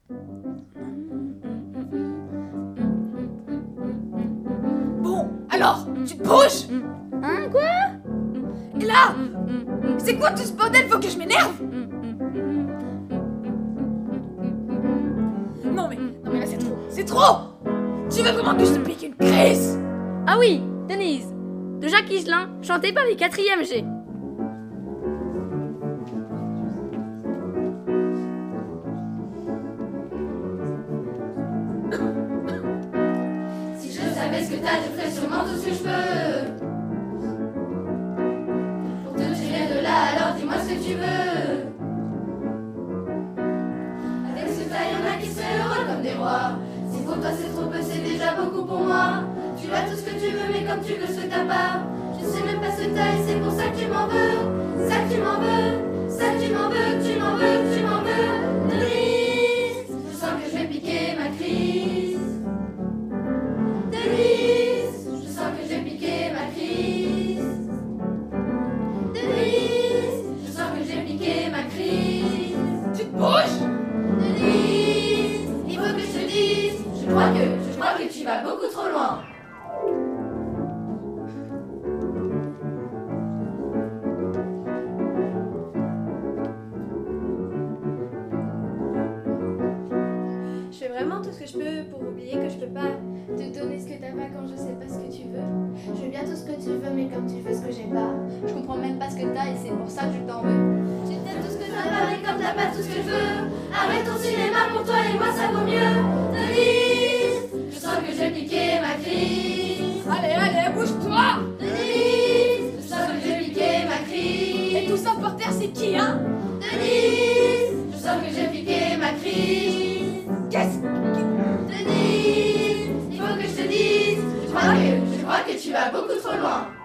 Bon, alors, tu te bouges? Hein, quoi? Et là, c'est quoi tout ce bordel? Faut que je m'énerve? Non mais là c'est trop! Tu veux vraiment que je te pique une crise? Ah oui, Denise, de Jacques Higelin, chanté par les 4e G. Si je savais ce que t'as, je ferais sûrement tout ce que je peux pour te tirer de là, alors dis-moi ce que tu veux. Avec ce tas, y'en a qui seraient heureux comme des rois. Si pour toi c'est trop peu, c'est déjà beaucoup pour moi. Tu as tout ce que tu veux, mais comme tu veux ce que t'as pas. Je sais même pas ce tas et c'est pour ça que tu m'en veux. Ça que tu m'en veux, ça que tu m'en veux, que tu m'en veux, que tu m'en veux. Denise, je sens que je vais piquer ma crise. Denise, je sens que j'ai piqué ma crise. Denise, je sens que j'ai piqué ma crise. Tu te bouges? Denise, il faut que je te dise, je crois que tu vas beaucoup trop loin. Je fais vraiment tout ce que je peux pour oublier que je peux pas te donner ce que t'as pas quand je sais pas ce que tu veux. Je veux bien tout ce que tu veux, mais comme tu veux ce que j'ai pas. Je comprends même pas ce que t'as et c'est pour ça que je t'en veux. J'ai peut-être tout ce que t'as pas, mais comme t'as pas tout ce que je veux. Arrête ton cinéma, pour toi et moi ça vaut mieux. Denise, je sens que j'ai piqué ma crise. Allez, bouge-toi! Denise, je sens que j'ai piqué ma crise. Et tout ça par terre, c'est qui, hein? Denise, je sens que j'ai piqué ma crise. Qu'est-ce que... Denise, il faut que je te dise, je crois que tu vas beaucoup trop loin.